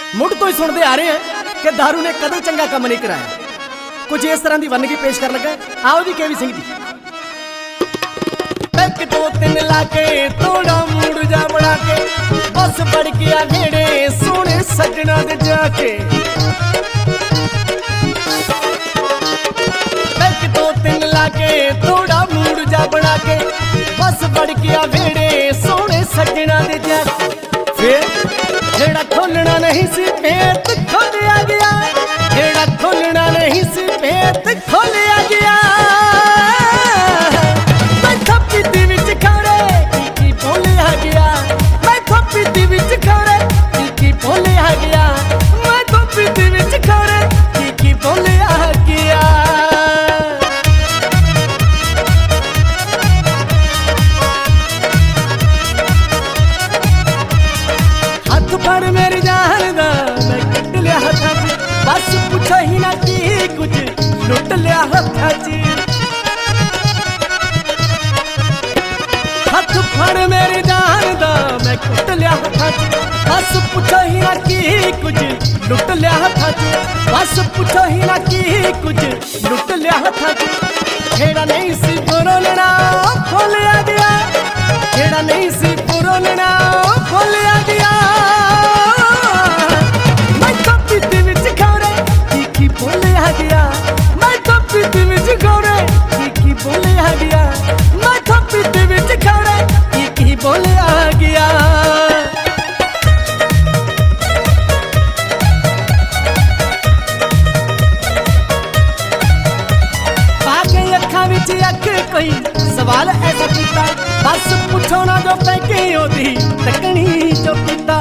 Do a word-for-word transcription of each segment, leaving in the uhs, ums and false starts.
मुड़ तो ही सुनते आ रहे हैं कि दारू ने कदे चंगा काम नहीं कराया। कुछ इस तरह की वनगी पेश कर लगा। आओ जी केवी सिंह जी। एक दो तीन लाके थोड़ा मूड जा बना के बस बढ़ गया घेड़े सोने सजना दे जाके। एक दो तीन लाके थोड़ा मूड जा बना के बस बढ़ गया घेड़े सोने सजना दे जाके। फिर जेड़ा खोलना नहीं सी भेत खोलिया गया, जेड़ा खोलना नहीं सी भेत खोलिया गया। मैं थप्पी दी विच खड़े की की बोलिया गया, मैं थप्पी दी विच खड़े की की बोलिया गया, मैं थप्पी दी विच खड़े की की बोलिया गया। हाथ फड़ मेरी जान दा मैं कट लिया हथा च, बस पूछो ही ना की कुछ लुट लिया हथा च। हाथ फड़ मेरी जान दा मैं कट लिया हथा च, बस पूछो ही ना की कुछ लुट लिया हथा च, बस पूछो ही ना की कुछ लुट लिया हथा च। जेड़ा नहीं सी पुरोलना खोलिया गया, जेड़ा नहीं सी पुरोलना खोलिया गया। मैं थप्पी दी विच खड़े की की बोलिया गया, मैं थप्पी दी विच खड़े की की बोलिया गया, मैं थप्पी दी विच खड़े की की बोलिया गया। पाके अखा विच अख कोई सवाल ऐसा कीता, बस पूछो ना जो पैके ओदी तकनी जो कीता।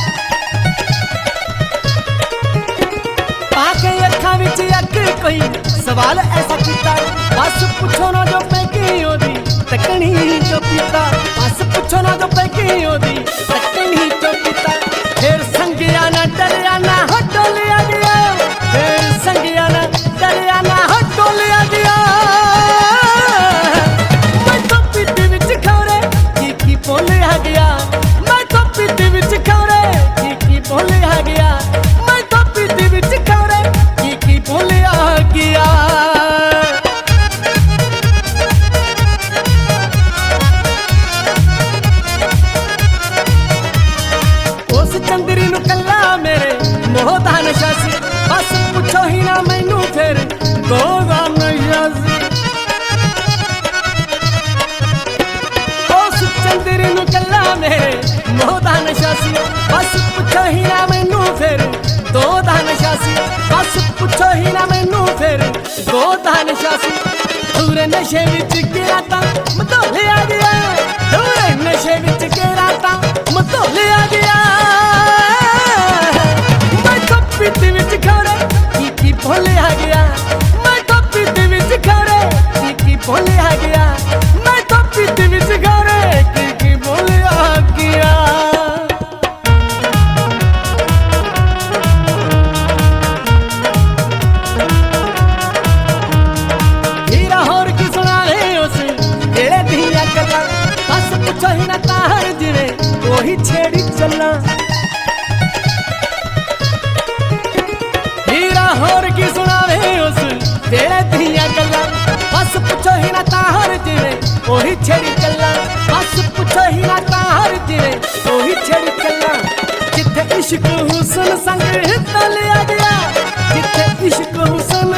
पाके अखा विच अख कोई सवाल ऐसा कीता, बस पूछो ना जो पैके ओदी तकनी जो कीता, बस पूछो ना जो पैके ओदी तकनी जो कीता। फिर संगिया ना डरिया ना हटो लिया गया, फिर संगिया ना डरिया ना हटो लिया गया। मैं थप्पी दी विच खड़े की की बोलिया गया, मैं थप्पी दी विच खड़े की की बोलिया गया, मैं थप्पी दी विच खड़े की की बोलिया गया। उस चंदरी नु कल्ला मेरे मोह दा नशा सी, बस पूछो ही ना मैनू फिर दो दा नशा सी। उस चंदरी नु कल्ला मेरे मोह दा नशा सी, बस पूछो ही ना मैनू फिर दो दा नशा सी, बस पूछो ही ना मैनू फिर दो दा नशा सी। दूर नशे विच गिरा तां मतोलिया गया, दूर नशे विच गिरा तां मतोलिया गया। मैं थप्पी दी विच खड़े की की बोलिया गया, मैं थप्पी दी विच खड़े की की बोलिया गया, मैं थप्पी दी विच खड़े की की बोलिया गया। हीरा होर की सुना रहे उस जेड़े दिया गल्लां, बस पूछो ही ना तार जिवे ओही छेड़ी चलना। हीरा होर की सुना रहे उस जेड़े दिया गल्लां, बस पूछो ही ना तार जिवे ओही छेड़ी चलना, बस पूछो ही ना तार जिवे ओही छेड़ी चलना। जिथे इश्क हुसन संग तलिया गया, जिथे इश्क हुसन